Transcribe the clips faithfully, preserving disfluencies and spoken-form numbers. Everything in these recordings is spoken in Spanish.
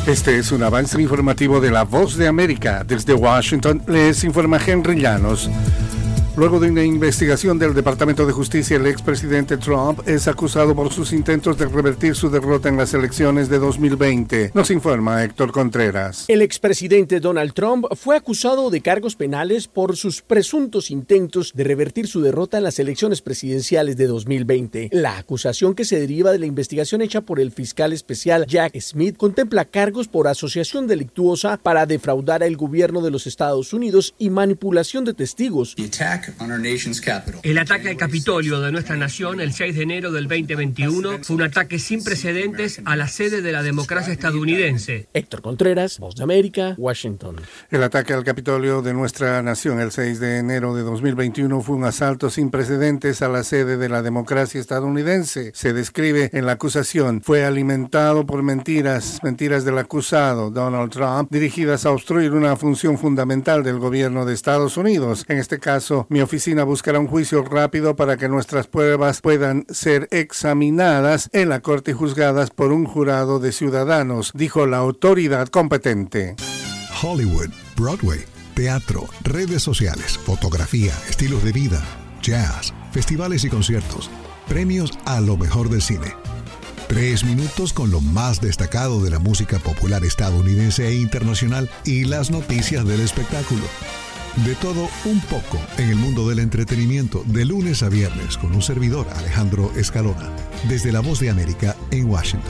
Este es un avance informativo de La Voz de América. Desde Washington les informa Henry Llanos. Luego de una investigación del Departamento de Justicia, el expresidente Trump es acusado por sus intentos de revertir su derrota en las elecciones de dos mil veinte. Nos informa Héctor Contreras. El expresidente Donald Trump fue acusado de cargos penales por sus presuntos intentos de revertir su derrota en las elecciones presidenciales de dos mil veinte. La acusación, que se deriva de la investigación hecha por el fiscal especial Jack Smith, contempla cargos por asociación delictuosa para defraudar al gobierno de los Estados Unidos y manipulación de testigos. El ataque al Capitolio de nuestra nación el seis de enero del veinte veintiuno fue un ataque sin precedentes a la sede de la democracia estadounidense. Héctor Contreras, Voz de América, Washington. El ataque al Capitolio de nuestra nación el seis de enero de dos mil veintiuno fue un asalto sin precedentes a la sede de la democracia estadounidense. Se describe en la acusación, fue alimentado por mentiras, mentiras del acusado Donald Trump, dirigidas a obstruir una función fundamental del gobierno de Estados Unidos. En este caso, mi oficina buscará un juicio rápido para que nuestras pruebas puedan ser examinadas en la corte y juzgadas por un jurado de ciudadanos, dijo la autoridad competente. Hollywood, Broadway, teatro, redes sociales, fotografía, estilos de vida, jazz, festivales y conciertos, premios a lo mejor del cine. Tres minutos con lo más destacado de la música popular estadounidense e internacional y las noticias del espectáculo. De todo un poco en el mundo del entretenimiento, de lunes a viernes, con un servidor, Alejandro Escalona, desde La Voz de América en Washington.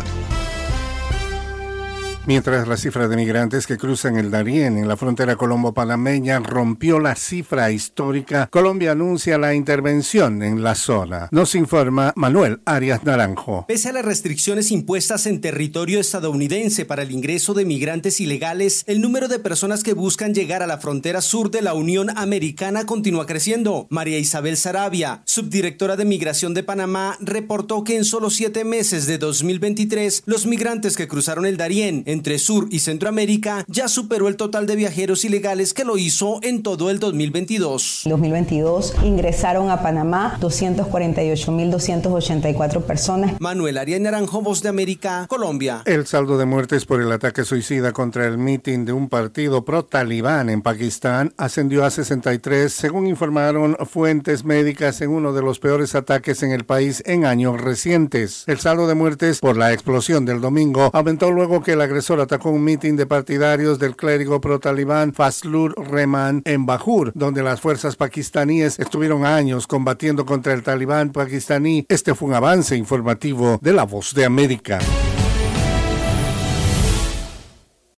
Mientras la cifra de migrantes que cruzan el Darién en la frontera colombo-panameña rompió la cifra histórica, Colombia anuncia la intervención en la zona. Nos informa Manuel Arias Naranjo. Pese a las restricciones impuestas en territorio estadounidense para el ingreso de migrantes ilegales, el número de personas que buscan llegar a la frontera sur de la Unión Americana continúa creciendo. María Isabel Sarabia, subdirectora de Migración de Panamá, reportó que en solo siete meses de dos mil veintitrés, los migrantes que cruzaron el Darién entre Sur y Centroamérica ya superó el total de viajeros ilegales que lo hizo en todo el dos mil veintidós. En dos mil veintidós ingresaron a Panamá doscientas cuarenta y ocho mil doscientas ochenta y cuatro personas. Manuel Arias Naranjo, Voz de América, Colombia. El saldo de muertes por el ataque suicida contra el mitin de un partido pro-talibán en Pakistán ascendió a sesenta y tres, según informaron fuentes médicas, en uno de los peores ataques en el país en años recientes. El saldo de muertes por la explosión del domingo aumentó luego que el agresor atacó un mitin de partidarios del clérigo pro-talibán Fazlur Rehman en Bajur, donde las fuerzas pakistaníes estuvieron años combatiendo contra el talibán pakistaní. Este fue un avance informativo de La Voz de América.